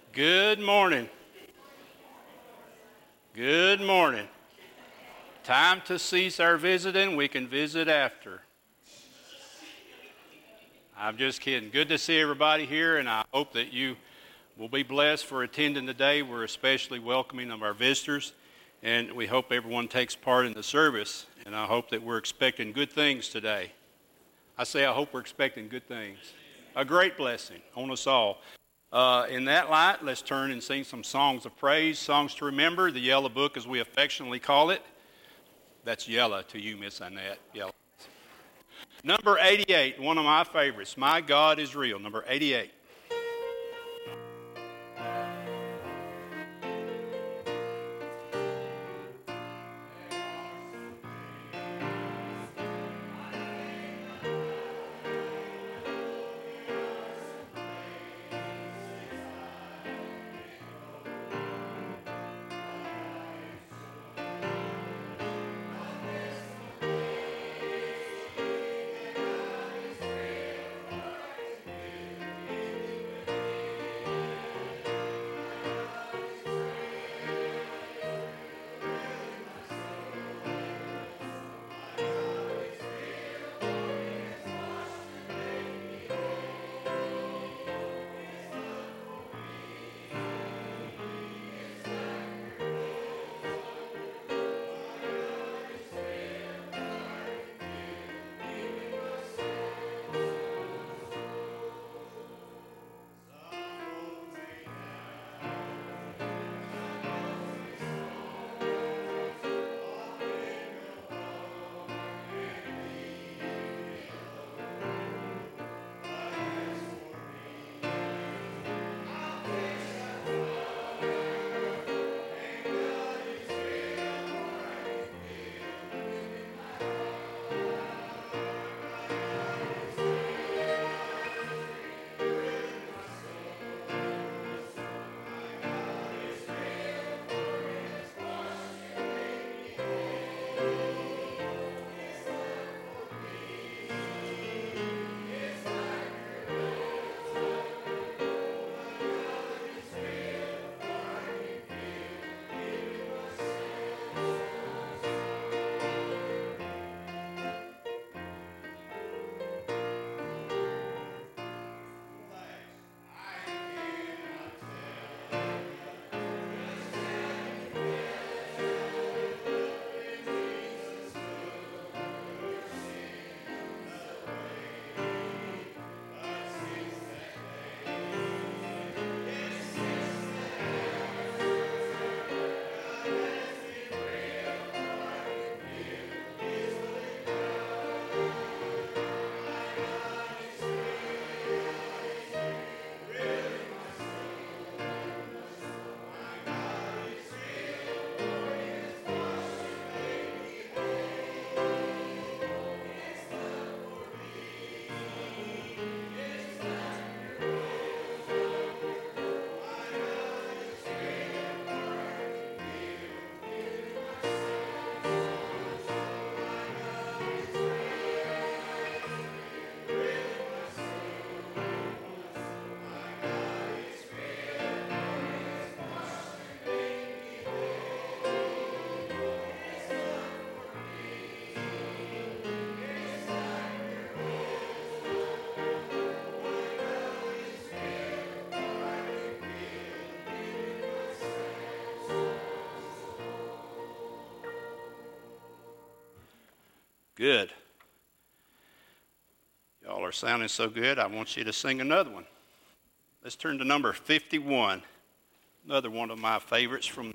Good morning. Good morning. Time to cease our visiting. We can visit after. I'm just kidding. Good to see everybody here, and I hope that you will be blessed for attending today. We're especially welcoming of our visitors, and we hope everyone takes part in the service, and I hope that we're expecting good things today. I hope we're expecting good things. A great blessing on us all. In that light, let's turn and sing some songs of praise, songs to remember, the Yellow Book as we affectionately call it. That's yellow to you, Miss Annette. Yellow. Number 88, one of my favorites, My God is Real, number 88. Good. Y'all are sounding so good, I want you to sing another one. Let's turn to number 51. Another one of my favorites from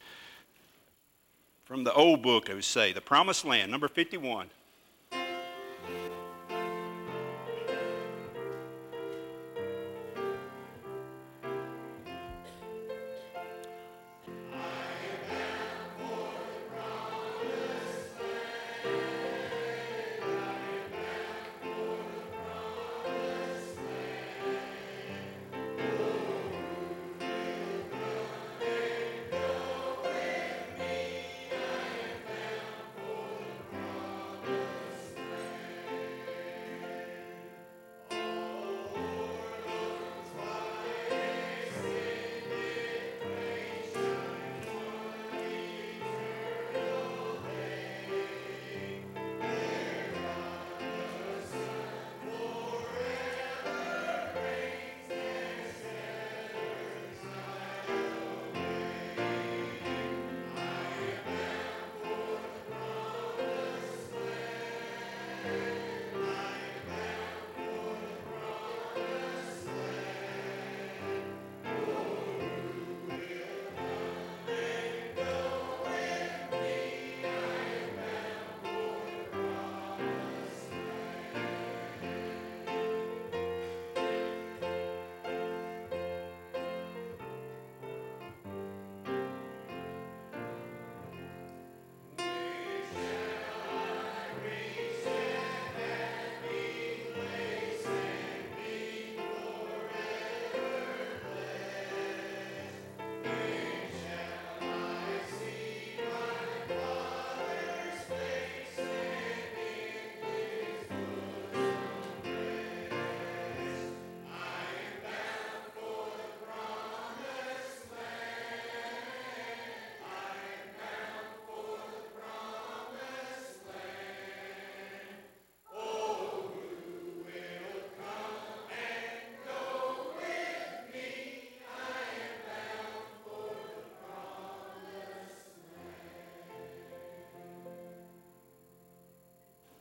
the old book, I would say, The Promised Land, number 51.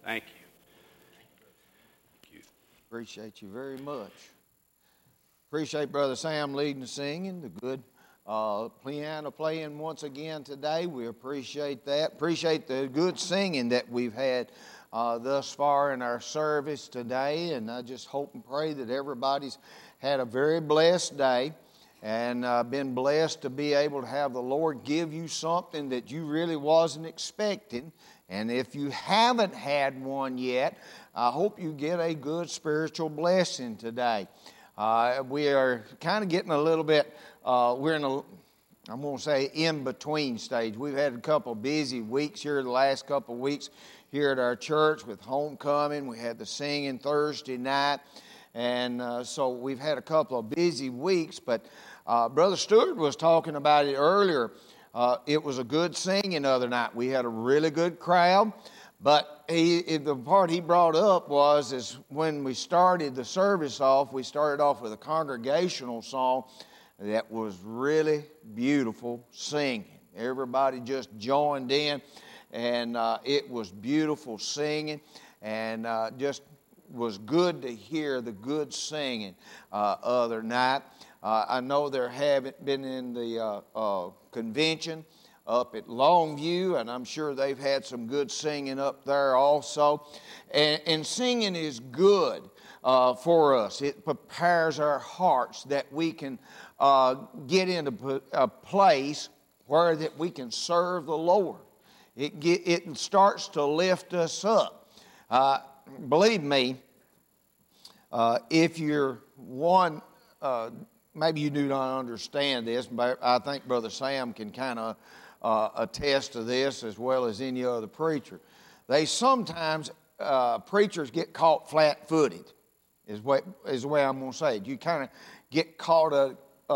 Thank you. Thank you. Appreciate you very much. Appreciate Brother Sam leading the singing, the good piano playing once again today. We appreciate that. Appreciate the good singing that we've had thus far in our service today. And I just hope and pray that everybody's had a very blessed day and been blessed to be able to have the Lord give you something that you really wasn't expecting. And if you haven't had one yet, I hope you get a good spiritual blessing today. We are kind of getting a little bit, we're in a, I'm going to say, in-between stage. We've had a couple of busy weeks here the last couple of weeks here at our church with homecoming. We had the singing Thursday night. And so we've had a couple of busy weeks. But Brother Stewart was talking about it earlier. It was a good singing the other night. We had a really good crowd. But the part he brought up is when we started the service off, we started off with a congregational song that was really beautiful singing. Everybody just joined in, and it was beautiful singing, and just was good to hear the good singing other night. I know there haven't been in the convention up at Longview, and I'm sure they've had some good singing up there also. And singing is good for us. It prepares our hearts that we can get into a place where that we can serve the Lord. It starts to lift us up. Believe me, if you're one, maybe you do not understand this, but I think Brother Sam can kind of attest to this as well as any other preacher. They sometimes, preachers get caught flat-footed, is the way I'm going to say it. You kind of get caught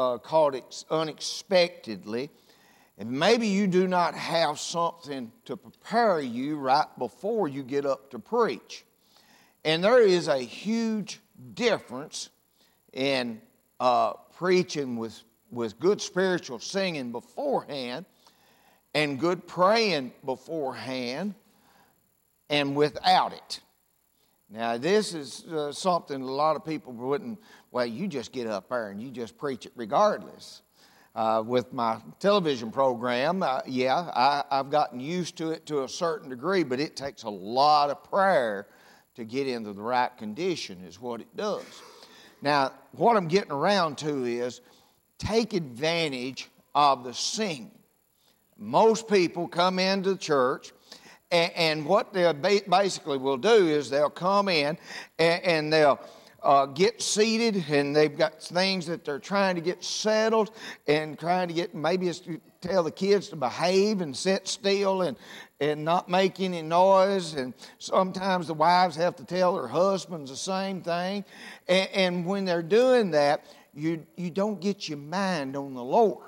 unexpectedly, and maybe you do not have something to prepare you right before you get up to preach. And there is a huge difference in preaching with good spiritual singing beforehand and good praying beforehand and without it. Now, this is something a lot of people wouldn't, well, you just get up there and you just preach it regardless. With my television program, I've gotten used to it to a certain degree, but it takes a lot of prayer to get into the right condition is what it does. Now, what I'm getting around to is take advantage of the singing. Most people come into church, and what they basically will do is they'll come in and they'll get seated, and they've got things that they're trying to get settled and trying to get, maybe it's to tell the kids to behave and sit still and not make any noise. And sometimes the wives have to tell their husbands the same thing. And when they're doing that, you don't get your mind on the Lord.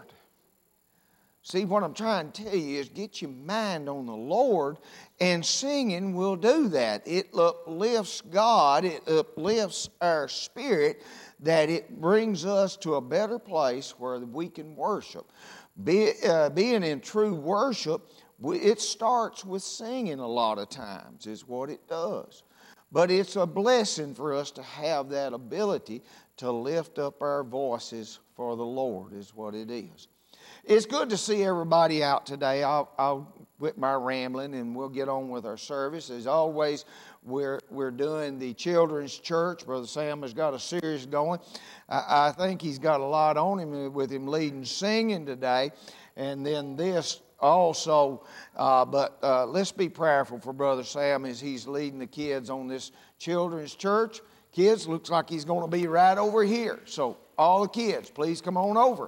See, what I'm trying to tell you is get your mind on the Lord, and singing will do that. It uplifts God, it uplifts our spirit, that it brings us to a better place where we can worship. Being in true worship, it starts with singing a lot of times, is what it does. But it's a blessing for us to have that ability to lift up our voices for the Lord, is what it is. It's good to see everybody out today. I'll quit my rambling and we'll get on with our service. As always, we're doing the children's church. Brother Sam has got a series going. I think he's got a lot on him with him leading singing today, and then this also. But let's be prayerful for Brother Sam as he's leading the kids on this children's church. Kids, looks like he's going to be right over here. So all the kids, please come on over.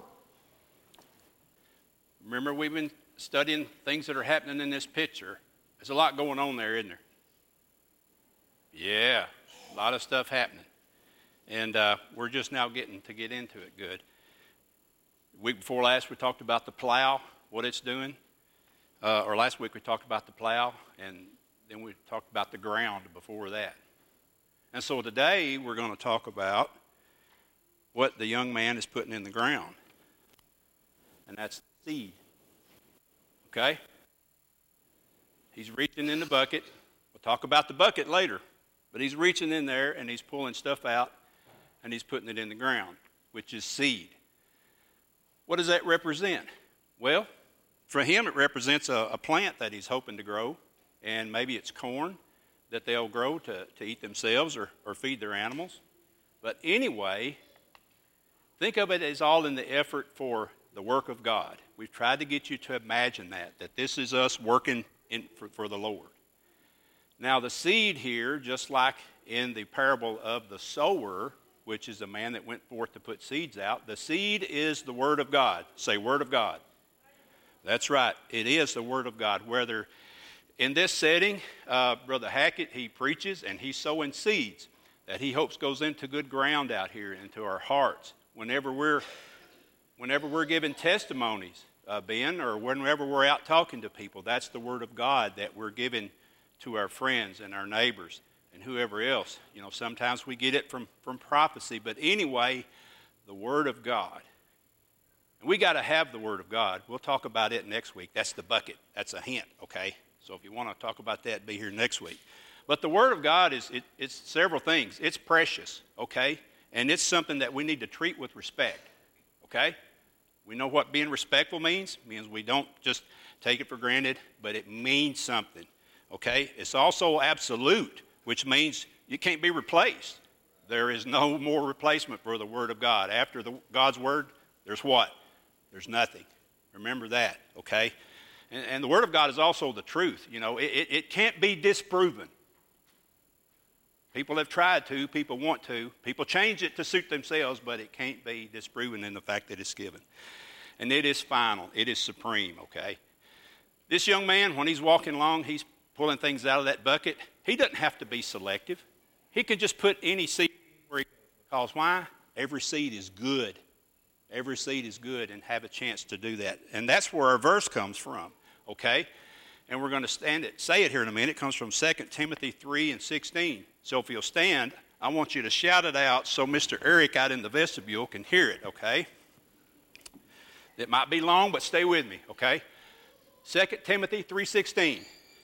Remember, we've been studying things that are happening in this picture. There's a lot going on there, isn't there? Yeah, a lot of stuff happening. And we're just now getting into it good. The week before last, we talked about the plow, what it's doing. Or last week, we talked about the plow, and then we talked about the ground before that. And so today, we're going to talk about what the young man is putting in the ground. And that's seed. Okay? He's reaching in the bucket with talk about the bucket later. But he's reaching in there and he's pulling stuff out and he's putting it in the ground, which is seed. What does that represent? Well, for him it represents a plant that he's hoping to grow, and maybe it's corn that they'll grow to eat themselves or feed their animals. But anyway, think of it as all in the effort for the work of God. We've tried to get you to imagine that this is us working for the Lord. Now the seed here, just like in the parable of the sower, which is a man that went forth to put seeds out, the seed is the Word of God. Say, Word of God. That's right. It is the Word of God. Whether in this setting, Brother Hackett, he preaches and he's sowing seeds that he hopes goes into good ground out here, into our hearts. Whenever we're giving testimonies, Ben, or whenever we're out talking to people, that's the Word of God that we're giving to our friends and our neighbors and whoever else. You know, sometimes we get it from prophecy, but anyway, the Word of God. And we got to have the Word of God. We'll talk about it next week. That's the bucket. That's a hint, okay? So if you want to talk about that, be here next week. But the Word of God it's several things. It's precious, okay? And it's something that we need to treat with respect, okay? We know what being respectful means. It means we don't just take it for granted, but it means something, okay? It's also absolute, which means you can't be replaced. There is no more replacement for the Word of God. After God's Word, there's what? There's nothing. Remember that, okay? And the Word of God is also the truth. You know, it can't be disproven. People have tried to. People want to. People change it to suit themselves, but it can't be disproven in the fact that it's given. And it is final. It is supreme, okay? This young man, when he's walking along, he's pulling things out of that bucket. He doesn't have to be selective. He can just put any seed where he goes. Because why? Every seed is good. Every seed is good, and have a chance to do that. And that's where our verse comes from, okay? And we're going to say it here in a minute. It comes from 2 Timothy 3:16. So if you'll stand, I want you to shout it out so Mr. Eric out in the vestibule can hear it, okay? It might be long, but stay with me, okay? 2 Timothy 3:16.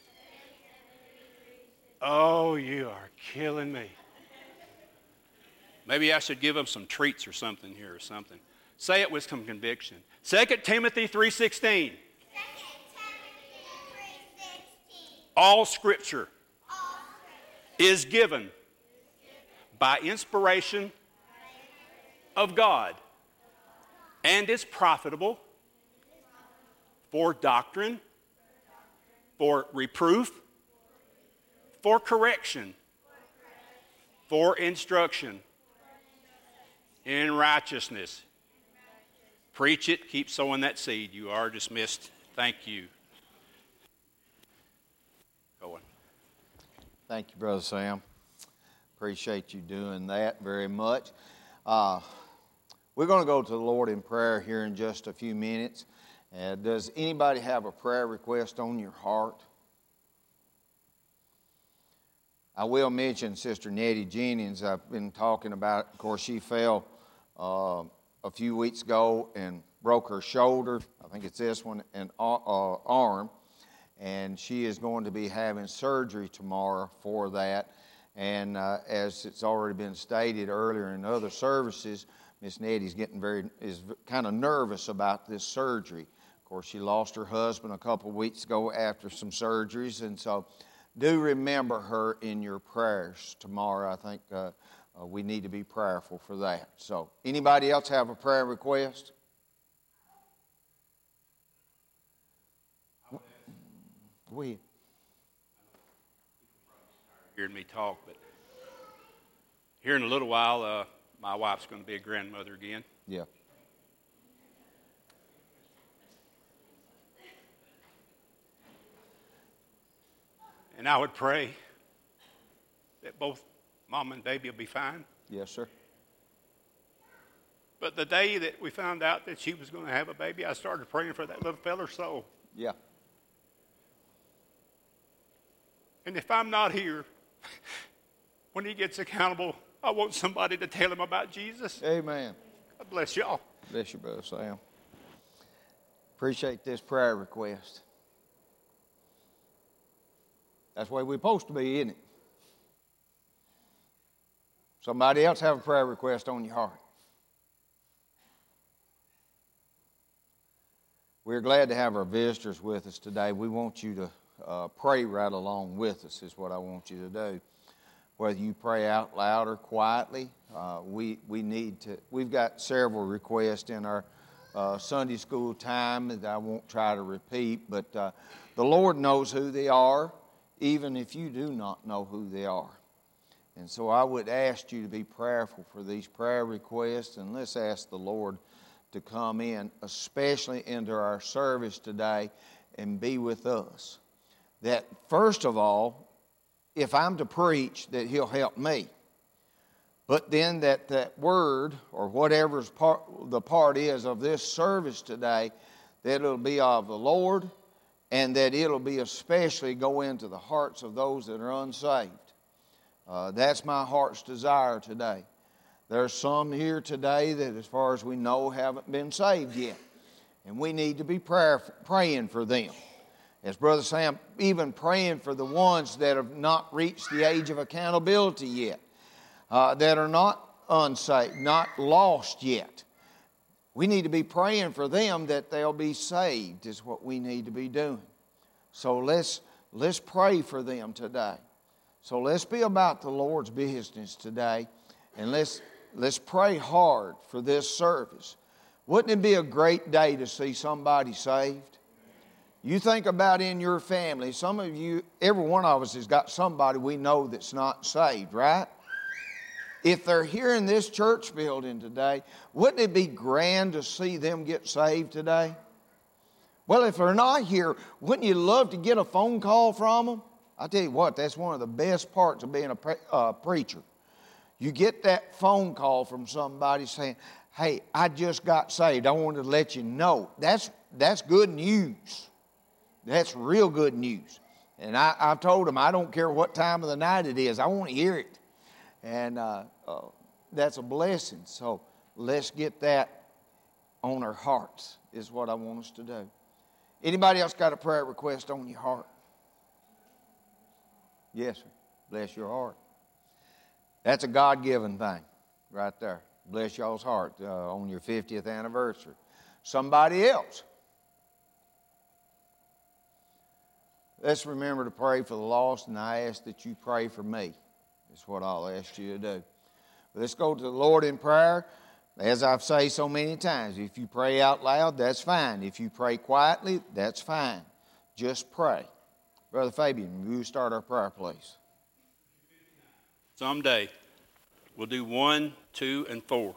Oh, you are killing me. Maybe I should give them some treats or something here or something. Say it with some conviction. 2 Timothy 3:16. All Scripture is given by inspiration of God and is profitable for doctrine, for reproof, for correction, for instruction in righteousness. Preach it. Keep sowing that seed. You are dismissed. Thank you. Going. Thank you, Brother Sam. Appreciate you doing that very much. We're going to go to the Lord in prayer here in just a few minutes. Does anybody have a prayer request on your heart? I will mention Sister Nettie Jennings. I've been talking about, of course, she fell a few weeks ago and broke her shoulder. I think it's this one, and arm. And she is going to be having surgery tomorrow for that. And as it's already been stated earlier in other services, Miss Nettie's is kind of nervous about this surgery. Of course, she lost her husband a couple of weeks ago after some surgeries, and so do remember her in your prayers tomorrow. I think we need to be prayerful for that. So, anybody else have a prayer request? Go ahead. Hearing me talk, but here in a little while, my wife's going to be a grandmother again. Yeah. And I would pray that both mom and baby will be fine. Yes, sir. But the day that we found out that she was going to have a baby, I started praying for that little feller's soul. Yeah. And if I'm not here, when he gets accountable, I want somebody to tell him about Jesus. Amen. God bless y'all. Bless you, Brother Sam. Appreciate this prayer request. That's the way we're supposed to be, isn't it? Somebody else have a prayer request on your heart? We're glad to have our visitors with us today. We want you to pray right along with us is what I want you to do. Whether you pray out loud or quietly, we need to. We've got several requests in our Sunday school time that I won't try to repeat, but the Lord knows who they are, even if you do not know who they are. And so I would ask you to be prayerful for these prayer requests, and let's ask the Lord to come in, especially into our service today, and be with us. That first of all, if I'm to preach, that He'll help me. But then that word, or whatever's the part is of this service today, that it'll be of the Lord, and that it'll be especially go into the hearts of those that are unsaved. That's my heart's desire today. There's some here today that, as far as we know, haven't been saved yet. And we need to be praying for them. As Brother Sam, even praying for the ones that have not reached the age of accountability yet, that are not unsaved, not lost yet. We need to be praying for them that they'll be saved is what we need to be doing. So let's pray for them today. So let's be about the Lord's business today, and let's pray hard for this service. Wouldn't it be a great day to see somebody saved? You think about in your family, some of you, every one of us has got somebody we know that's not saved, right? If they're here in this church building today, wouldn't it be grand to see them get saved today? Well, if they're not here, wouldn't you love to get a phone call from them? I tell you what, that's one of the best parts of being a preacher. You get that phone call from somebody saying, hey, I just got saved. I wanted to let you know. That's good news. That's real good news. And I've told them, I don't care what time of the night it is. I want to hear it. And that's a blessing. So let's get that on our hearts is what I want us to do. Anybody else got a prayer request on your heart? Yes, sir. Bless your heart. That's a God-given thing right there. Bless y'all's heart on your 50th anniversary. Somebody else. Let's remember to pray for the lost, and I ask that you pray for me. That's what I'll ask you to do. Let's go to the Lord in prayer. As I've said so many times, if you pray out loud, that's fine. If you pray quietly, that's fine. Just pray. Brother Fabian, will you start our prayer, please? Someday, we'll do 1, 2, and 4.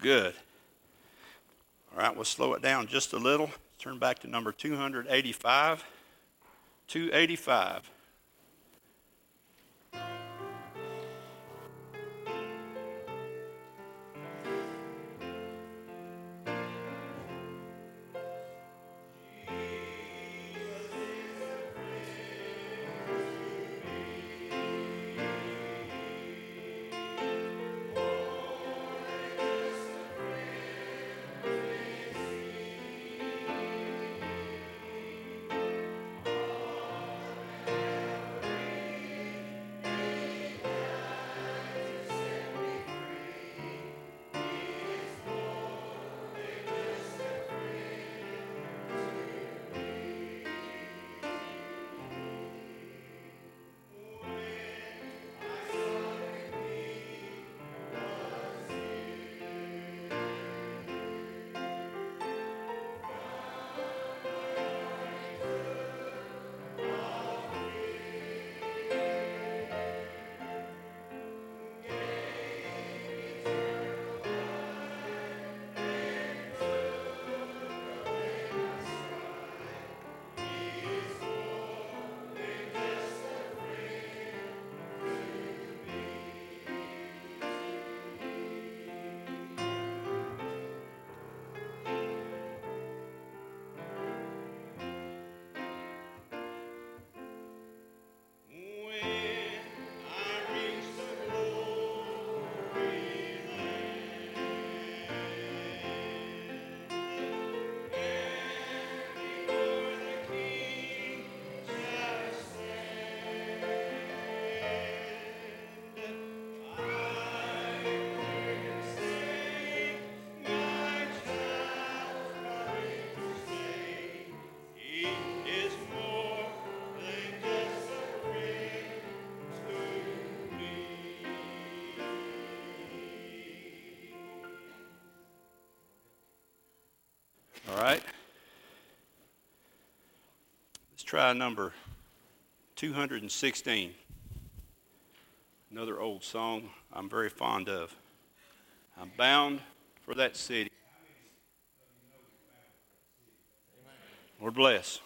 Good. All right, we'll slow it down just a little. Turn back to number 285. 285. All right. Let's try number 216. Another old song I'm very fond of. I'm bound for that city. Lord bless.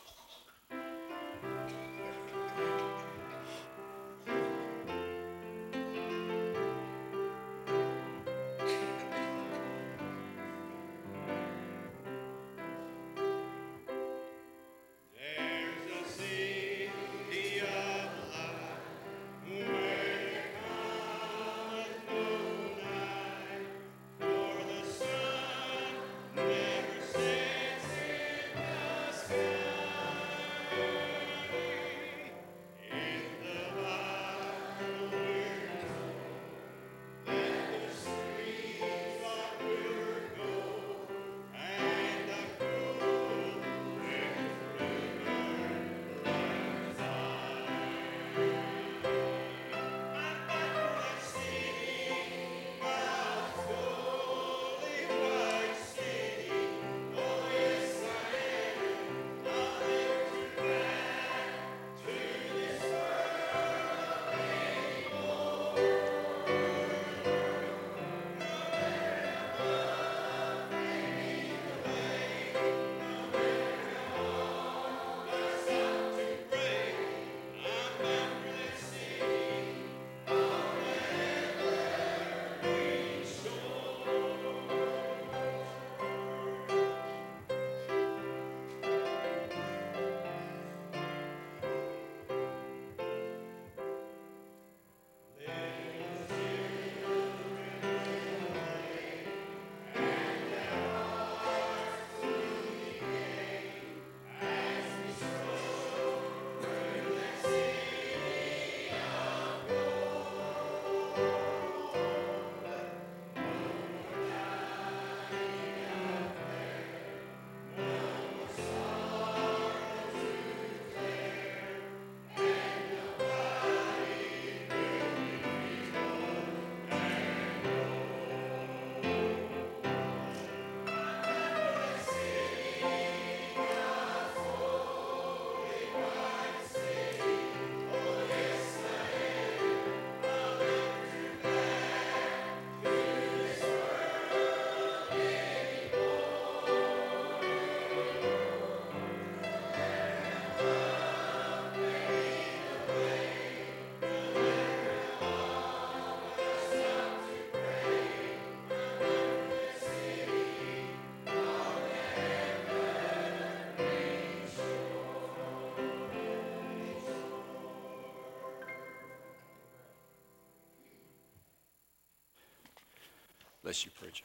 Bless you, preacher.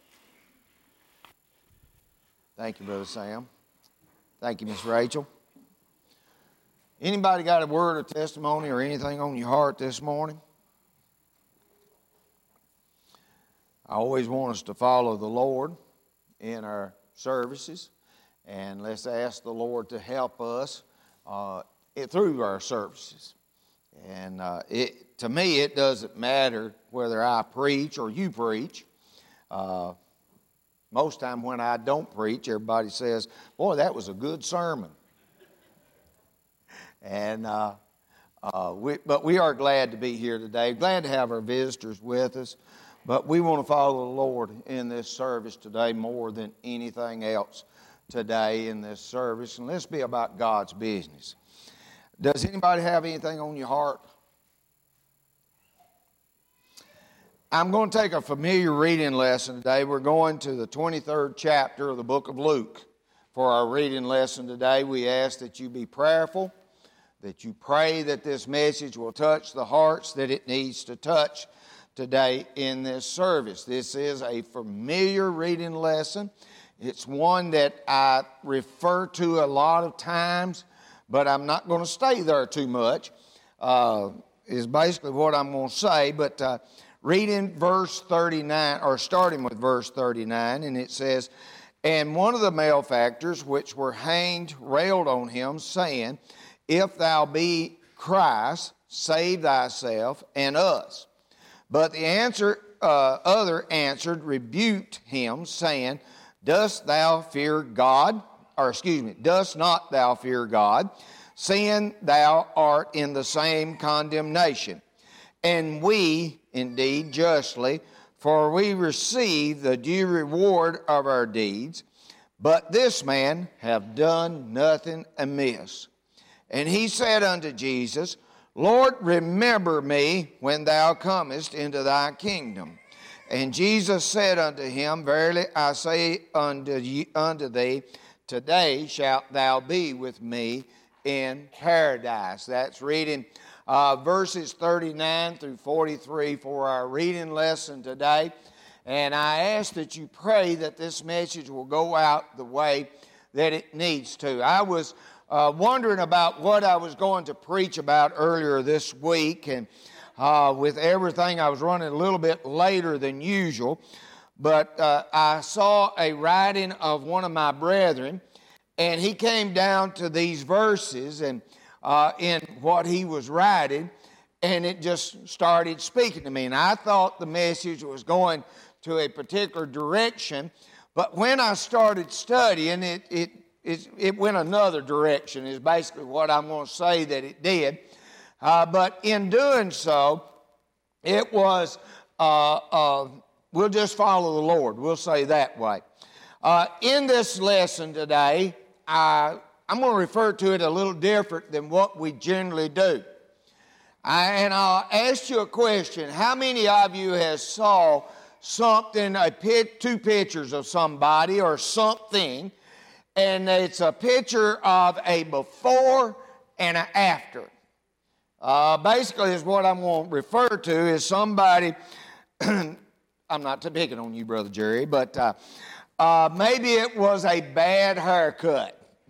Thank you, Brother Sam. Thank you, Miss Rachel. Anybody got a word of testimony or anything on your heart this morning? I always want us to follow the Lord in our services, and let's ask the Lord to help us through our services. And to me, it doesn't matter whether I preach or you preach. Most time when I don't preach, everybody says, "Boy, that was a good sermon." And but we are glad to be here today. Glad to have our visitors with us. But we want to follow the Lord in this service today more than anything else today in this service. And let's be about God's business. Does anybody have anything on your heart? I'm going to take a familiar reading lesson today. We're going to the 23rd chapter of the book of Luke. For our reading lesson today, we ask that you be prayerful, that you pray that this message will touch the hearts that it needs to touch today in this service. This is a familiar reading lesson. It's one that I refer to a lot of times, but I'm not going to stay there too much, is basically what I'm going to say. But reading verse 39, or starting with verse 39, and it says, "And one of the malefactors which were hanged railed on him, saying, If thou be Christ, save thyself and us. But the other answered, rebuked him, saying, Dost not thou fear God, seeing thou art in the same condemnation? And we, indeed, justly, for we receive the due reward of our deeds. But this man hath done nothing amiss. And he said unto Jesus, Lord, remember me when thou comest into thy kingdom. And Jesus said unto him, Verily I say unto thee, today shalt thou be with me in paradise." That's reading verses 39 through 43 for our reading lesson today. And I ask that you pray that this message will go out the way that it needs to. I was wondering about what I was going to preach about earlier this week, and with everything I was running a little bit later than usual, but I saw a writing of one of my brethren, and he came down to these verses and in what he was writing, and it just started speaking to me, and I thought the message was going to a particular direction, but when I started studying, it went another direction, is basically what I'm going to say that it did. But in doing so, it was, we'll just follow the Lord. We'll say that way. In this lesson today, I'm going to refer to it a little different than what we generally do. And I'll ask you a question. How many of you have saw something, two pictures of somebody or something, and it's a picture of a before and an after? Basically, is what I'm going to refer to is somebody, I'm not picking on you, Brother Jerry, but maybe it was a bad haircut.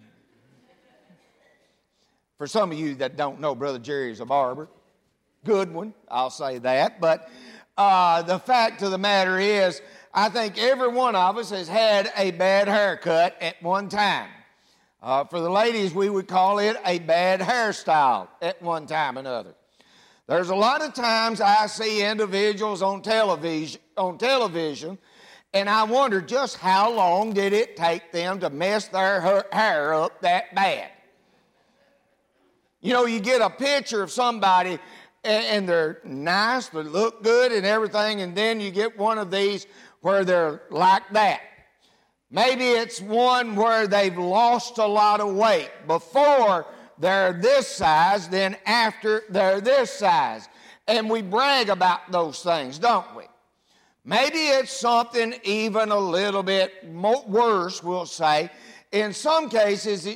For some of you that don't know, Brother Jerry is a barber. Good one, I'll say that. But the fact of the matter is, I think every one of us has had a bad haircut at one time. For the ladies, we would call it a bad hairstyle at one time or another. There's a lot of times I see individuals on television, and I wonder just how long did it take them to mess their hair up that bad. You know, you get a picture of somebody, and they're nice, they look good and everything, and then you get one of these where they're like that. Maybe it's one where they've lost a lot of weight. Before they're this size, then after they're this size. And we brag about those things, don't we? Maybe it's something even a little bit worse, we'll say. In some cases,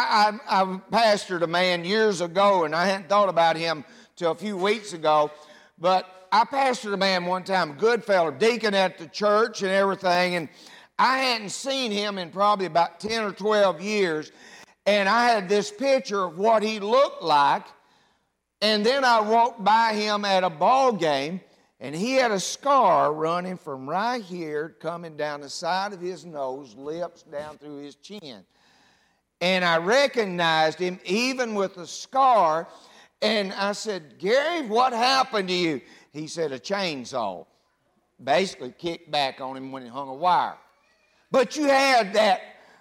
I pastored a man years ago, and I hadn't thought about him till a few weeks ago, But I pastored a man one time, a good fellow, deacon at the church and everything, and I hadn't seen him in probably about 10 or 12 years, and I had this picture of what he looked like, and then I walked by him at a ball game, and he had a scar running from right here, coming down the side of his nose, lips down through his chin. And I recognized him even with the scar, and I said, "Gary, what happened to you?" He said, "A chainsaw." Basically kicked back on him when he hung a wire. But you had that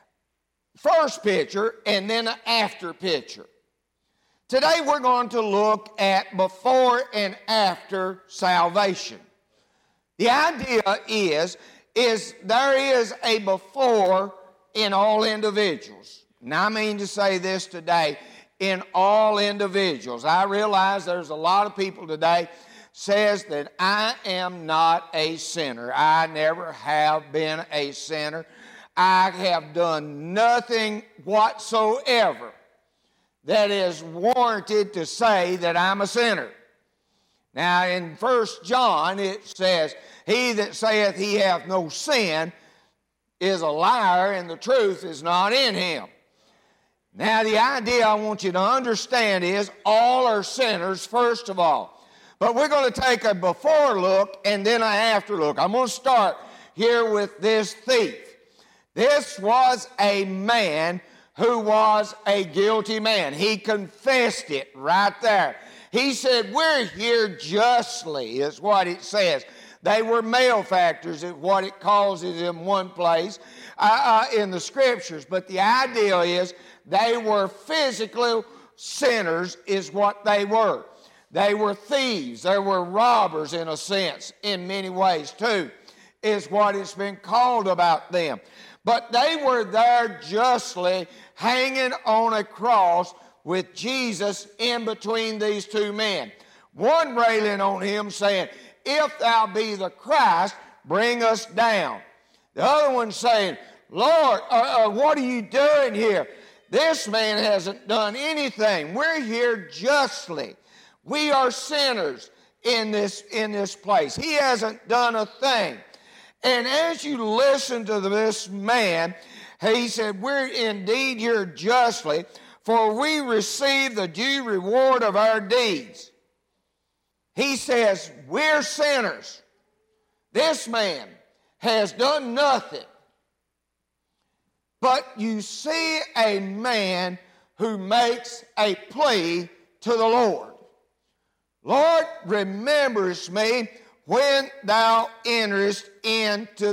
first picture and then an after picture. Today we're going to look at before and after salvation. The idea is there is a before in all individuals. And I mean to say this today, in all individuals. I realize there's a lot of people today says that I am not a sinner. I never have been a sinner. I have done nothing whatsoever that is warranted to say that I'm a sinner. Now in 1 John it says, "He that saith he hath no sin is a liar, and the truth is not in him." Now the idea I want you to understand is all are sinners first of all. But we're going to take a before look and then an after look. I'm going to start here with this thief. This was a man who was a guilty man. He confessed it right there. He said, "We're here justly," is what it says. They were malefactors, is what it calls it in one place in the scriptures. But the idea is they were physical sinners is what they were. They were thieves. They were robbers in a sense, in many ways too, is what it's been called about them. But they were there justly hanging on a cross with Jesus in between these two men. One railing on him saying, "If thou be the Christ, bring us down." The other one saying, "Lord, what are you doing here? This man hasn't done anything. We're here justly. We are sinners in this place. He hasn't done a thing." And as you listen to this man, he said, "We're indeed here justly, for we receive the due reward of our deeds." He says, we're sinners. This man has done nothing. But you see a man who makes a plea to the Lord. "Lord, rememberest me when thou enterest into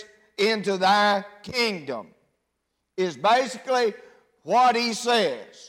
thy kingdom," is basically what he says.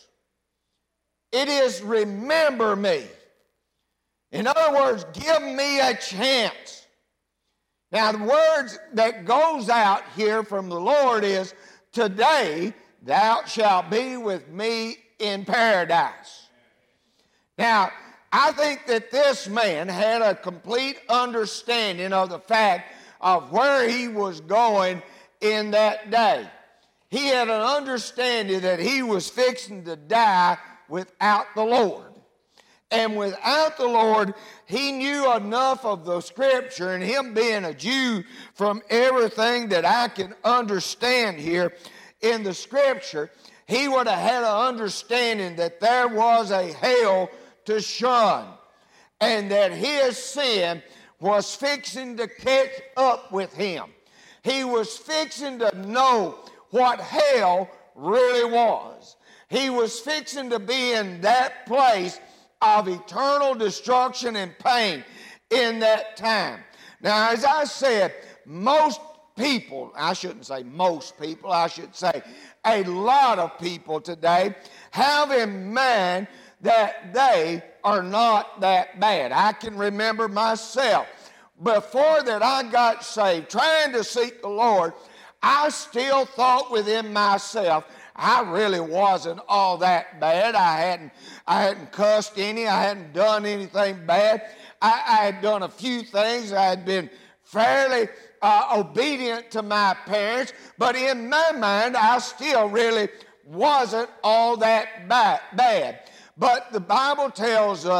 It is remember me. In other words, give me a chance. Now the words that goes out here from the Lord is, "Today thou shalt be with me in paradise." Now, I think that this man had a complete understanding of the fact of where he was going in that day. He had an understanding that he was fixing to die without the Lord. And without the Lord, he knew enough of the Scripture, and him being a Jew, from everything that I can understand here in the Scripture, he would have had an understanding that there was a hell to shun, and that his sin was fixing to catch up with him. He was fixing to know what hell really was. He was fixing to be in that place of eternal destruction and pain in that time. Now, as I said, most people, I shouldn't say most people, I should say a lot of people today have in mind that they are not that bad. I can remember myself, before that I got saved, trying to seek the Lord, I still thought within myself, I really wasn't all that bad. I hadn't cussed any. I hadn't done anything bad. I had done a few things. I had been fairly obedient to my parents, but in my mind, I still really wasn't all that bad. But the Bible tells us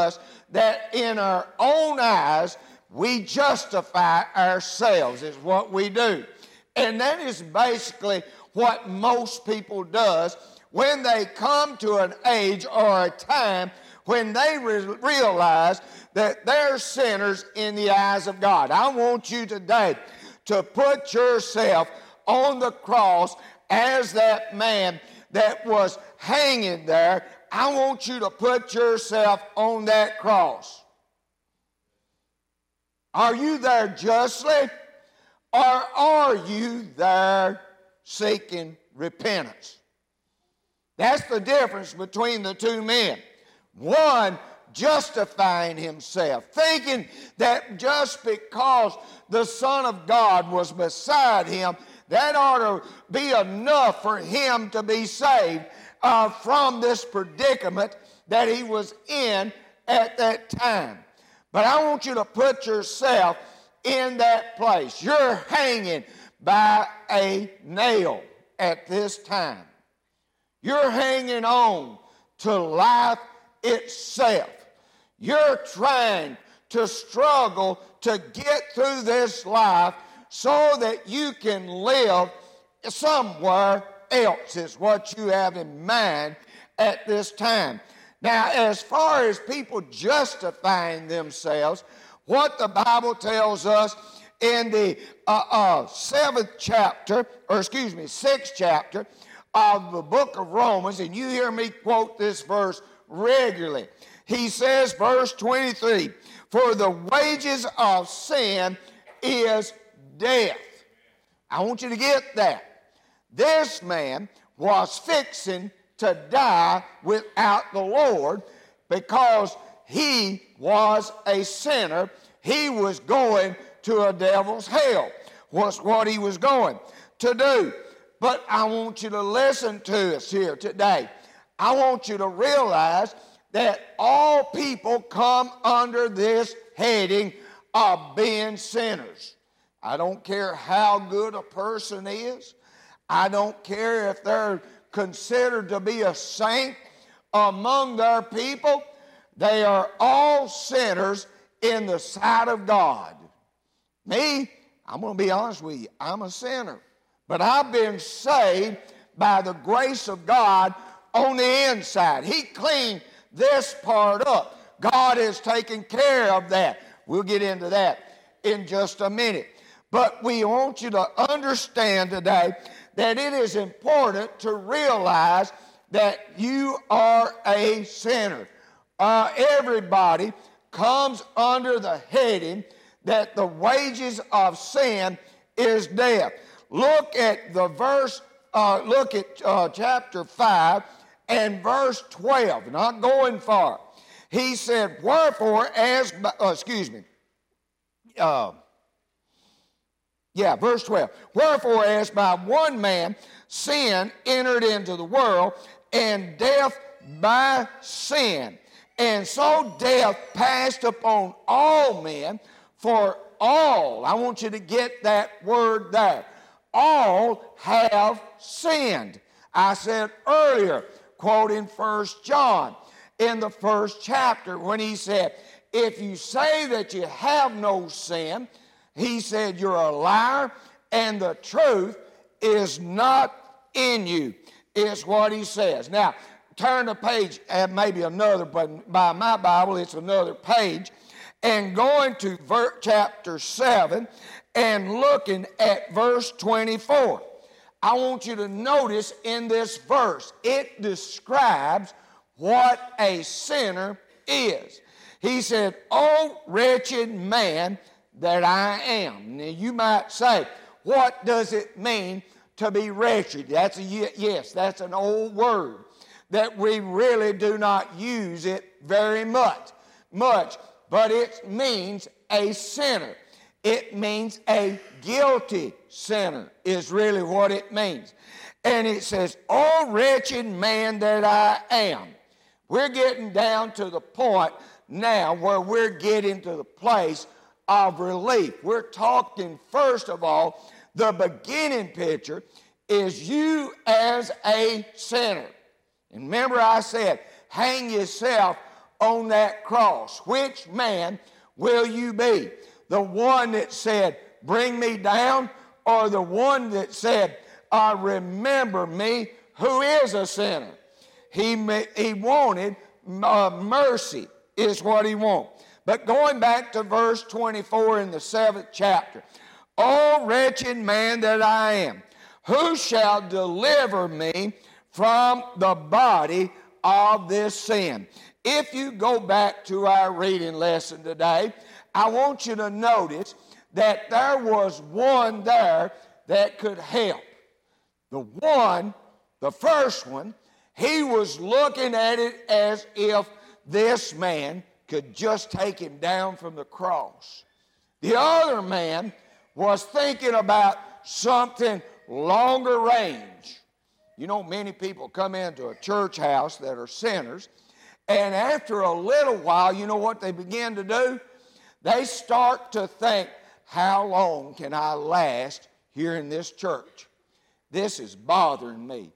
that in our own eyes we justify ourselves, is what we do. And that is basically what most people does when they come to an age or a time when they realize that they're sinners in the eyes of God. I want you today to put yourself on the cross as that man that was hanging there. I want you to put yourself on that cross. Are you there justly, or are you there seeking repentance? That's the difference between the two men. One justifying himself, thinking that just because the Son of God was beside him, that ought to be enough for him to be saved from this predicament that he was in at that time. But I want you to put yourself in that place. You're hanging by a nail at this time. You're hanging on to life itself. You're trying to struggle to get through this life so that you can live somewhere else, is what you have in mind at this time. Now, as far as people justifying themselves, what the Bible tells us in the sixth chapter of the book of Romans, and you hear me quote this verse regularly. He says, verse 23, "For the wages of sin is death." I want you to get that. This man was fixing to die without the Lord because he was a sinner. He was going to a devil's hell, was what he was going to do. But I want you to listen to us here today. I want you to realize that all people come under this heading of being sinners. I don't care how good a person is. I don't care if they're considered to be a saint among their people. They are all sinners in the sight of God. Me, I'm going to be honest with you, I'm a sinner. But I've been saved by the grace of God on the inside. He cleaned this part up. God has taken care of that. We'll get into that in just a minute. But we want you to understand today that it is important to realize that you are a sinner. Everybody comes under the heading that the wages of sin is death. Look at the verse, chapter 5 and verse 12, not going far. He said, verse 12. "Wherefore, as by one man sin entered into the world, and death by sin. And so death passed upon all men, for all," I want you to get that word there, "all have sinned." I said earlier, quoting 1 John in the first chapter, when he said, "If you say that you have no sin," he said, "you're a liar, and the truth is not in you," is what he says. Now, turn the page, maybe another, but by my Bible, it's another page, and going to chapter 7 and looking at verse 24. I want you to notice in this verse, it describes what a sinner is. He said, "O wretched man that I am." Now you might say, what does it mean to be wretched? That's that's an old word that we really do not use it very much, but it means a sinner. It means a guilty sinner is really what it means. And it says, "O wretched man that I am." We're getting down to the point now where we're getting to the place of relief. We're talking, first of all, the beginning picture is you as a sinner. And remember I said, hang yourself on that cross, which man will you be? The one that said, bring me down, or the one that said, remember me who is a sinner? He wanted mercy is what he wanted. But going back to verse 24 in the 7th chapter, O wretched man that I am, who shall deliver me from the body of this sin? If you go back to our reading lesson today, I want you to notice that there was one there that could help. The first one, he was looking at it as if this man could just take him down from the cross. The other man was thinking about something longer range. You know, many people come into a church house that are sinners, and after a little while, you know what they begin to do? They start to think, how long can I last here in this church? This is bothering me.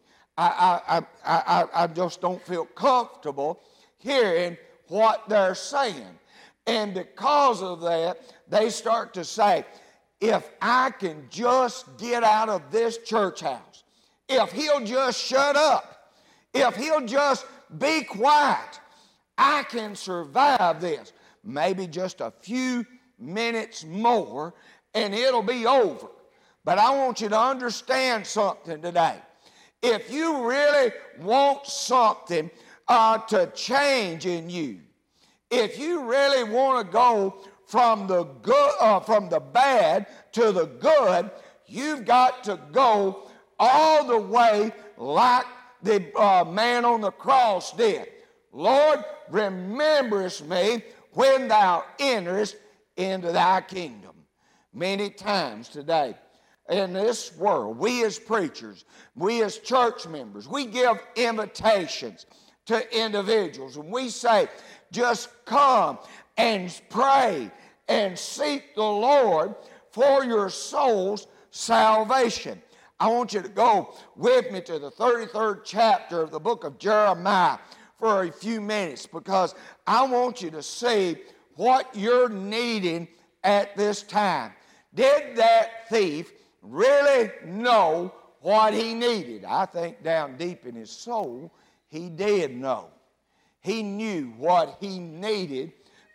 I just don't feel comfortable hearing what they're saying. And because of that, they start to say, if I can just get out of this church house, if he'll just shut up, if he'll just be quiet, I can survive this. Maybe just a few minutes more and it'll be over. But I want you to understand something today. If you really want something to change in you, if you really want to go from the good, from the bad to the good, you've got to go all the way like the man on the cross did. Lord, rememberest me when thou enterest into thy kingdom. Many times today in this world, we as preachers, we as church members, we give invitations to individuals and we say, just come and pray and seek the Lord for your soul's salvation. I want you to go with me to the 33rd chapter of the book of Jeremiah for a few minutes, because I want you to see what you're needing at this time. Did that thief really know what he needed? I think down deep in his soul, he did know. He knew what he needed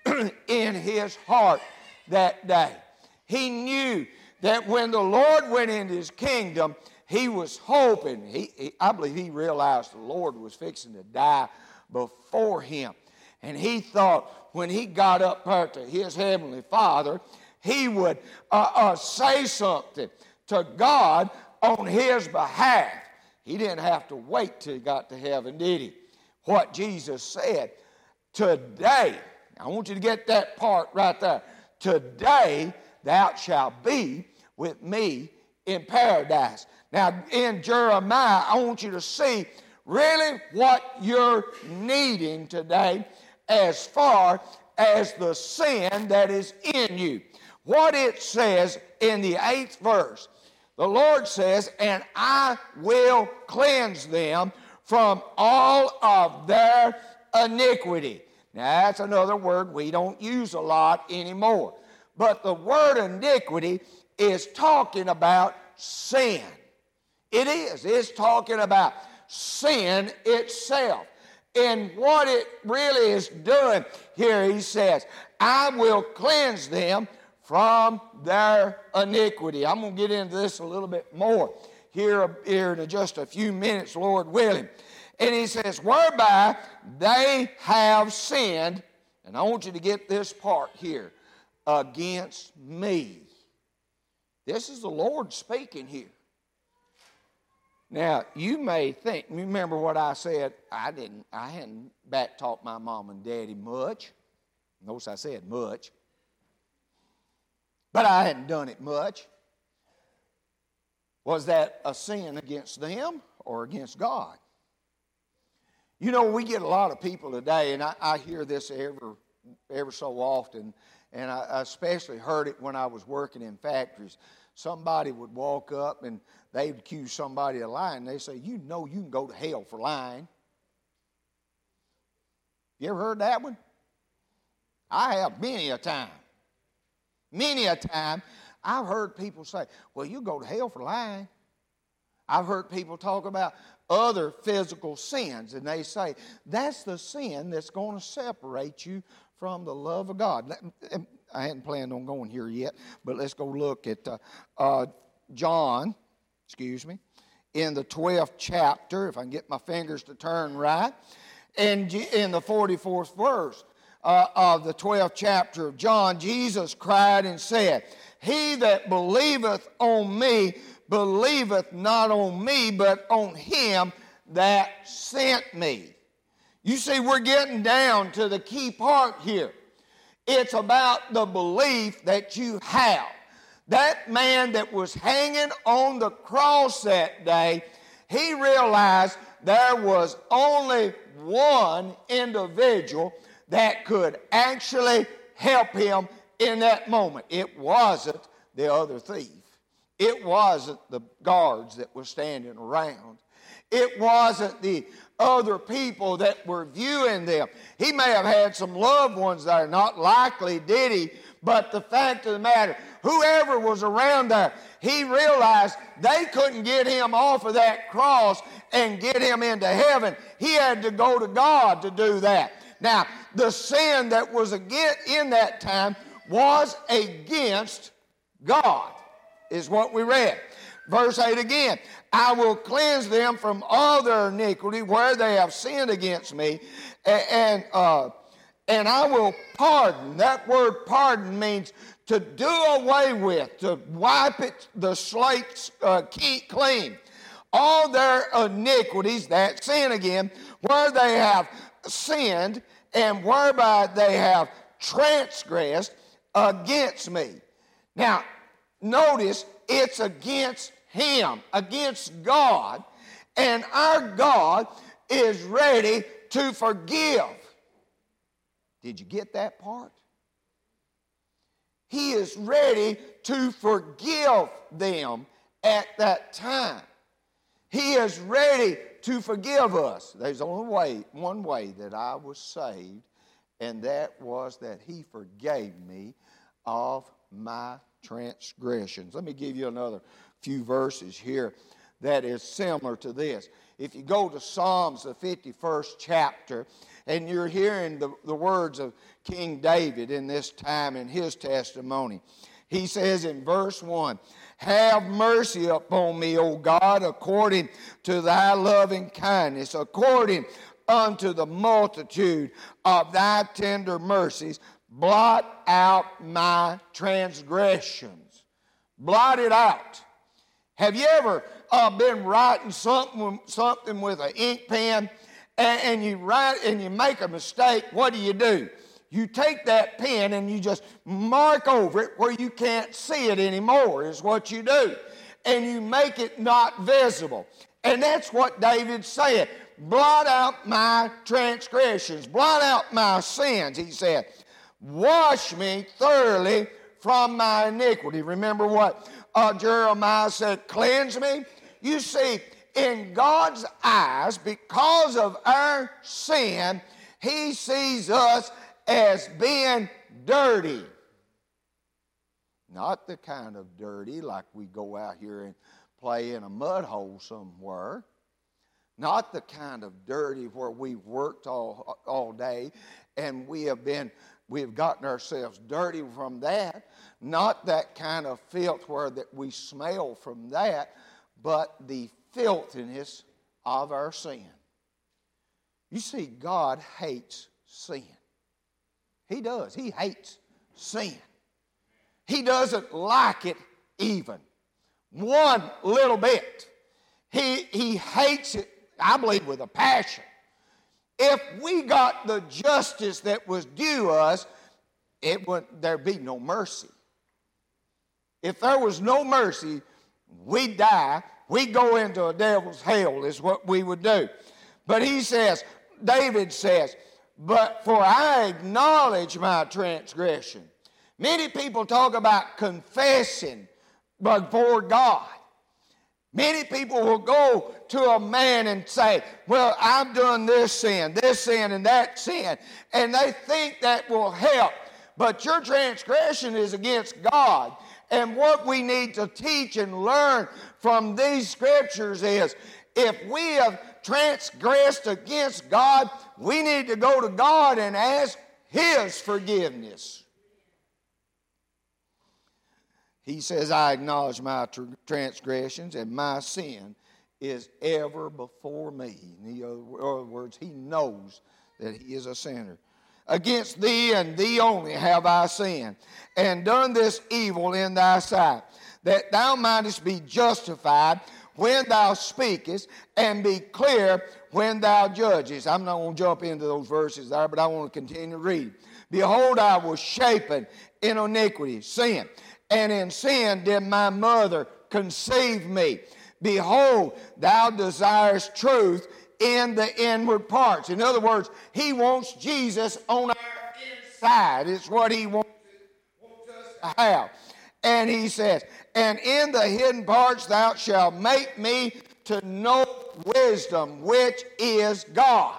in his heart that day. He knew that when the Lord went into his kingdom, he was hoping, I believe he realized the Lord was fixing to die before him. And he thought when he got up there to his heavenly Father, he would say something to God on his behalf. He didn't have to wait till he got to heaven, did he? What Jesus said, today, I want you to get that part right there. Today thou shalt be with me in paradise. Now in Jeremiah, I want you to see really what you're needing today as far as the sin that is in you. What it says in the 8th verse, the Lord says, and I will cleanse them from all of their iniquity. Now that's another word we don't use a lot anymore. But the word iniquity is talking about sin. It is. It's talking about sin itself. And what it really is doing here, he says, I will cleanse them from their iniquity. I'm going to get into this a little bit more here in just a few minutes, Lord willing. And he says, whereby they have sinned, and I want you to get this part here, against me. This is the Lord speaking here. Now, you may think, remember what I said, I hadn't back talked my mom and daddy much. Notice I said much. But I hadn't done it much. Was that a sin against them or against God? You know, we get a lot of people today, and I hear this ever so often, and I especially heard it when I was working in factories. Somebody would walk up and they'd accuse somebody of lying. They say, you know you can go to hell for lying. You ever heard that one? I have many a time. Many a time I've heard people say, well, you go to hell for lying. I've heard people talk about other physical sins, and they say, that's the sin that's going to separate you from the love of God. I hadn't planned on going here yet, but let's go look at John, in the 12th chapter, if I can get my fingers to turn right, and in the 44th verse of the 12th chapter of John, Jesus cried and said, he that believeth on me, believeth not on me, but on him that sent me. You see, we're getting down to the key part here. It's about the belief that you have. That man that was hanging on the cross that day, he realized there was only one individual that could actually help him in that moment. It wasn't the other thief. It wasn't the guards that were standing around. It wasn't the other people that were viewing them. He may have had some loved ones there, not likely did he, but the fact of the matter, whoever was around there, he realized they couldn't get him off of that cross and get him into heaven. He had to go to God to do that. Now, the sin that was in that time was against God, is what we read. Verse 8 again, I will cleanse them from all their iniquity where they have sinned against me, and I will pardon. That word pardon means to do away with, to wipe it, the slate clean. All their iniquities, that sin again, where they have sinned and whereby they have transgressed against me. Now, notice it's against him, against God, and our God is ready to forgive. Did you get that part? He is ready to forgive them at that time. He is ready to forgive us. There's only one way that I was saved, and that was that he forgave me of my transgressions. Let me give you another few verses here that is similar to this. If you go to Psalms, the 51st chapter, and you're hearing the words of King David in this time in his testimony, he says in verse 1, have mercy upon me, O God, according to thy loving kindness, according unto the multitude of thy tender mercies, blot out my transgressions. Blot it out. Have you ever been writing something with an ink pen and you write and you make a mistake? What do? You take that pen and you just mark over it where you can't see it anymore is what you do. And you make it not visible. And that's what David's saying. Blot out my transgressions. Blot out my sins, he said. Wash me thoroughly from my iniquity. Remember what Jeremiah said, cleanse me? You see, in God's eyes, because of our sin, he sees us as being dirty. Not the kind of dirty like we go out here and play in a mud hole somewhere. Not the kind of dirty where we've worked all day and we have gotten ourselves dirty from that. Not that kind of filth where that we smell from that, but the filthiness of our sin. You see, God hates sin. He does. He hates sin. He doesn't like it even. One little bit. He hates it, I believe, with a passion. If we got the justice that was due us, there'd be no mercy. If there was no mercy, we'd die. We'd go into a devil's hell is what we would do. But David says, but for I acknowledge my transgression. Many people talk about confessing before God. Many people will go to a man and say, well, I've done this sin, and that sin, and they think that will help. But your transgression is against God. And what we need to teach and learn from these scriptures is, if we have transgressed against God, we need to go to God and ask His forgiveness. He says, I acknowledge my transgressions, and my sin is ever before me. In other words, he knows that he is a sinner. Against thee and thee only have I sinned, and done this evil in thy sight, that thou mightest be justified when thou speakest, and be clear when thou judgest. I'm not going to jump into those verses there, but I want to continue to read. Behold, I was shapen in iniquity, sin, and in sin did my mother conceive me. Behold, thou desirest truth in the inward parts. In other words, he wants Jesus on our inside. It's what he wants us to have. And he says, and in the hidden parts thou shalt make me to know wisdom, which is God.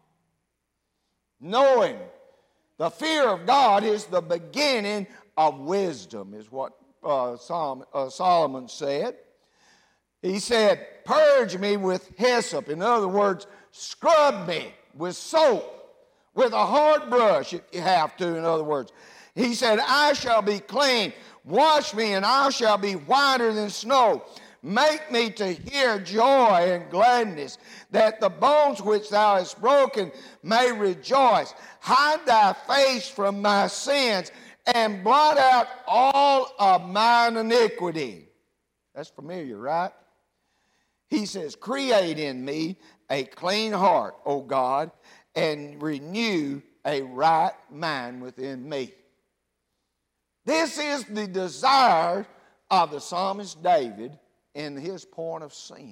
Knowing the fear of God is the beginning of wisdom, is what Solomon said. He said, purge me with hyssop. In other words, scrub me with soap, with a hard brush if you have to, in other words. He said, I shall be clean. Wash me, and I shall be whiter than snow. Make me to hear joy and gladness, that the bones which thou hast broken may rejoice. Hide thy face from my sins, and blot out all of mine iniquity. That's familiar, right? He says, create in me a clean heart, O God, and renew a right mind within me. This is the desire of the psalmist David in his point of sin.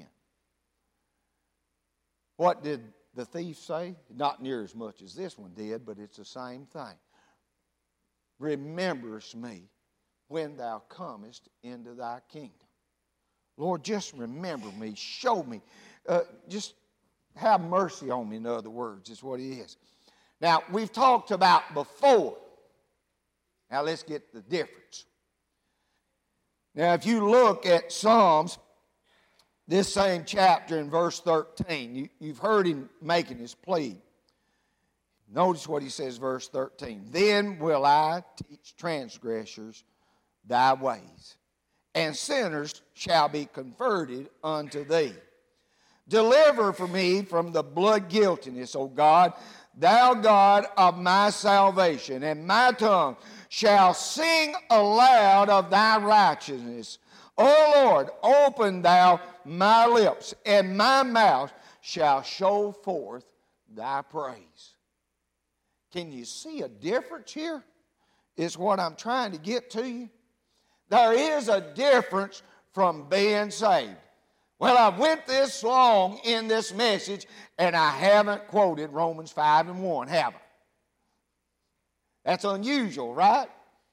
What did the thief say? Not near as much as this one did, but it's the same thing. Rememberest me when thou comest into thy kingdom. Lord, just remember me, show me, just have mercy on me, in other words, is what he is. Now, we've talked about before. Now, let's get the difference. Now, if you look at Psalms, this same chapter in verse 13, you've heard him making his plea. Notice what he says, verse 13. Then will I teach transgressors thy ways, and sinners shall be converted unto thee. Deliver for me from the blood guiltiness, O God, thou God of my salvation, and my tongue shall sing aloud of thy righteousness. O Lord, open thou my lips, and my mouth shall show forth thy praise. Can you see a difference here? Is what I'm trying to get to you. There is a difference from being saved. Well, I went this long in this message, and I haven't quoted Romans 5:1, have I? That's unusual, right?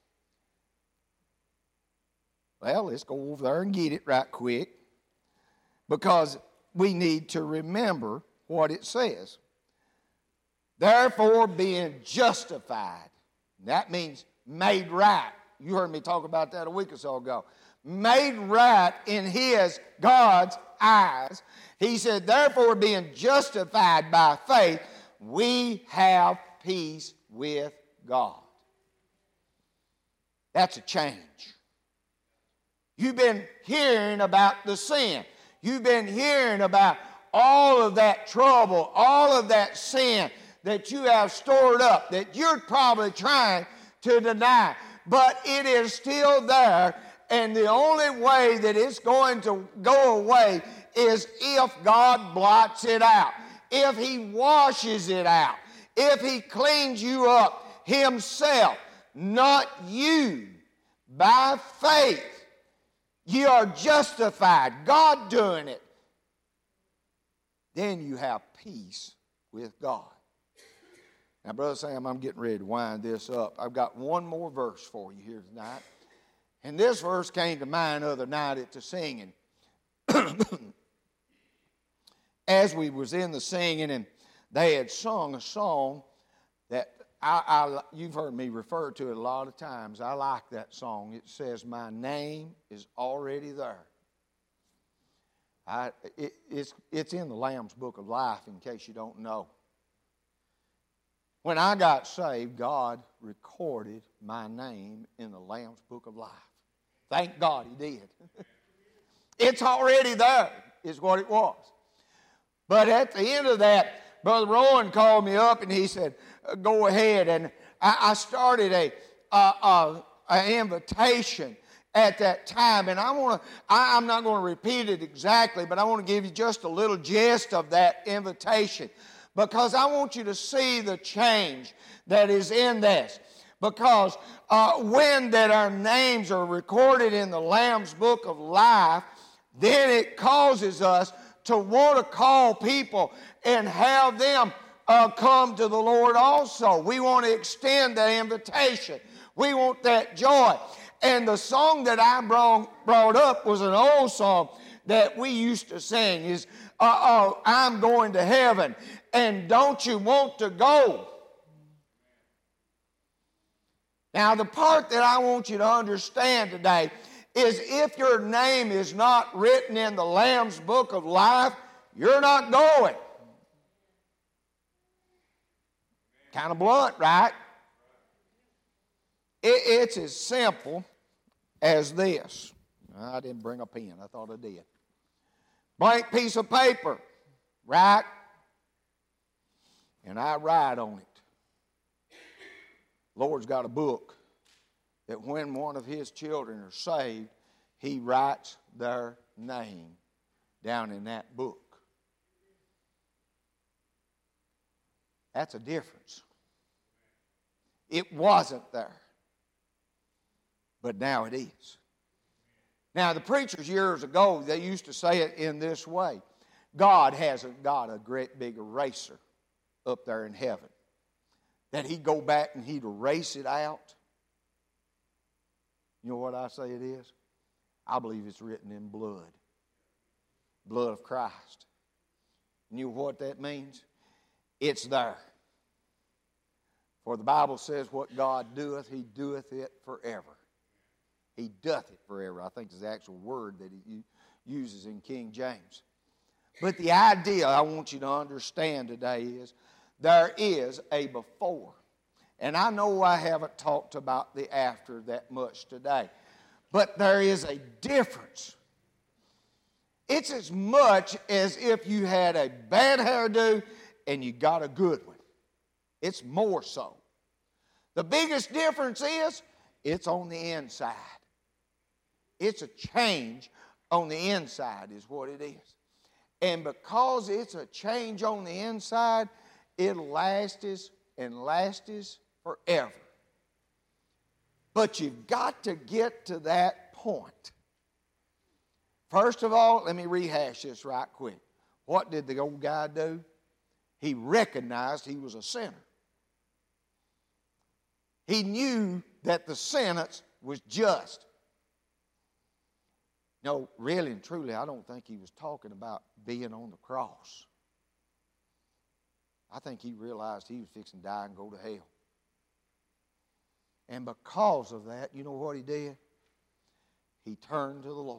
Well, let's go over there and get it right quick, because we need to remember what it says. Therefore, being justified, that means made right. You heard me talk about that a week or so ago. Made right in God's eyes. He said, therefore, being justified by faith, we have peace with God. That's a change. You've been hearing about the sin. You've been hearing about all of that trouble, all of that sin that you have stored up, that you're probably trying to deny. But it is still there, and the only way that it's going to go away is if God blots it out, if he washes it out, if he cleans you up himself, not you. By faith, you are justified, God doing it. Then you have peace with God. Now, Brother Sam, I'm getting ready to wind this up. I've got one more verse for you here tonight. And this verse came to mind the other night at the singing. as we was in the singing, and they had sung a song that you've heard me refer to it a lot of times. I like that song. It says, "My name is already there." It's in the Lamb's Book of Life, in case you don't know. When I got saved, God recorded my name in the Lamb's Book of Life. Thank God He did. It's already there, is what it was. But at the end of that, Brother Rowan called me up and he said, "Go ahead." And I started an invitation at that time. And I'm not going to repeat it exactly, but I want to give you just a little gist of that invitation, because I want you to see the change that is in this. Because when that our names are recorded in the Lamb's Book of Life, then it causes us to want to call people and have them come to the Lord also. We want to extend that invitation. We want that joy. And the song that I brought up was an old song that we used to sing, is "I'm going to heaven, and don't you want to go?" Now, the part that I want you to understand today is, if your name is not written in the Lamb's Book of Life, you're not going. Kind of blunt, right? It's as simple as this. I didn't bring a pen. I thought I did. Blank piece of paper, right? And I write on it. Lord's got a book that when one of His children are saved, He writes their name down in that book. That's a difference. It wasn't there, but now it is. Now, the preachers years ago, they used to say it in this way: God hasn't got a great big eraser up there in heaven that He'd go back and He'd erase it out. You know what I say it is? I believe it's written in blood. Blood of Christ. You know what that means? It's there. For the Bible says, what God doeth, He doeth it forever. He doth it forever, I think is the actual word that He uses in King James. But the idea I want you to understand today is, there is a before. And I know I haven't talked about the after that much today, but there is a difference. It's as much as if you had a bad hairdo and you got a good one. It's more so. The biggest difference is, it's on the inside. It's a change on the inside is what it is. And because it's a change on the inside, it lasts and lasts forever. But you've got to get to that point. First of all, let me rehash this right quick. What did the old guy do? He recognized he was a sinner. He knew that the sentence was just. No, really and truly, I don't think he was talking about being on the cross. I think he realized he was fixing to die and go to hell. And because of that, you know what he did? He turned to the Lord.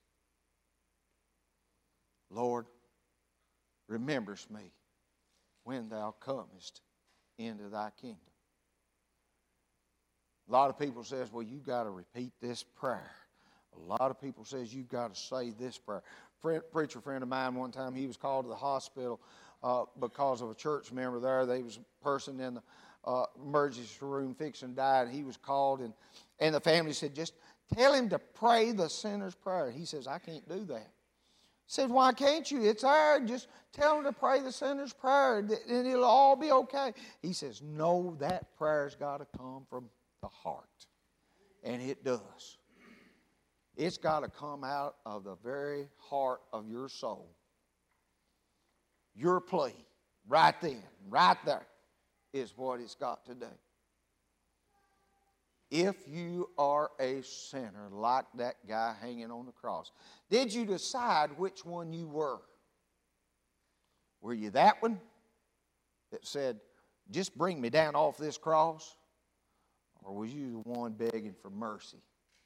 Lord, rememberest me when thou comest into thy kingdom. A lot of people says, well, you've got to repeat this prayer. A lot of people says you've got to say this prayer. Preacher friend of mine one time, he was called to the hospital because of a church member there. There was a person in the emergency room fixing to die, and he was called, and the family said, just tell him to pray the sinner's prayer. He says, I can't do that. He said, why can't you? It's there. Just tell him to pray the sinner's prayer, and it'll all be okay. He says, no, that prayer's got to come from the heart. And it does. It's got to come out of the very heart of your soul. Your plea, right then, right there, is what it's got to do. if you are a sinner like that guy hanging on the cross, did you decide which one you were? Were you that one that said, just bring me down off this cross? Or was you the one begging for mercy?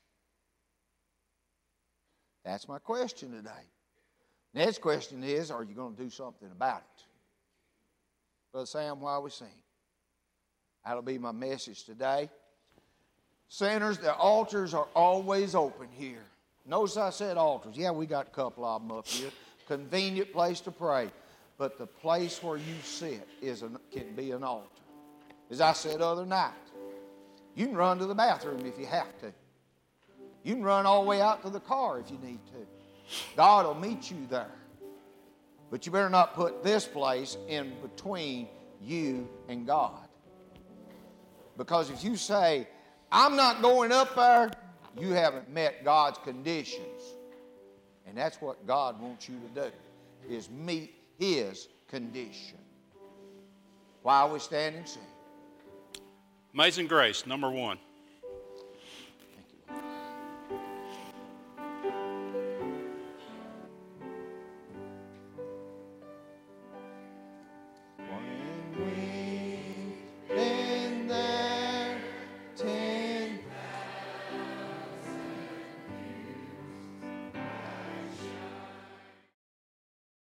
That's my question today. Next question is, are you going to do something about it? Brother Sam, while we sing. That'll be my message today. Sinners, the altars are always open here. Notice I said altars. Yeah, we got a couple of them up here. Convenient place to pray. But the place where you sit can be an altar. As I said the other night, you can run to the bathroom if you have to. You can run all the way out to the car if you need to. God will meet you there. But you better not put this place in between you and God. Because if you say, I'm not going up there, you haven't met God's conditions. And that's what God wants you to do, is meet His condition. While we stand and sing. Amazing Grace, number 1.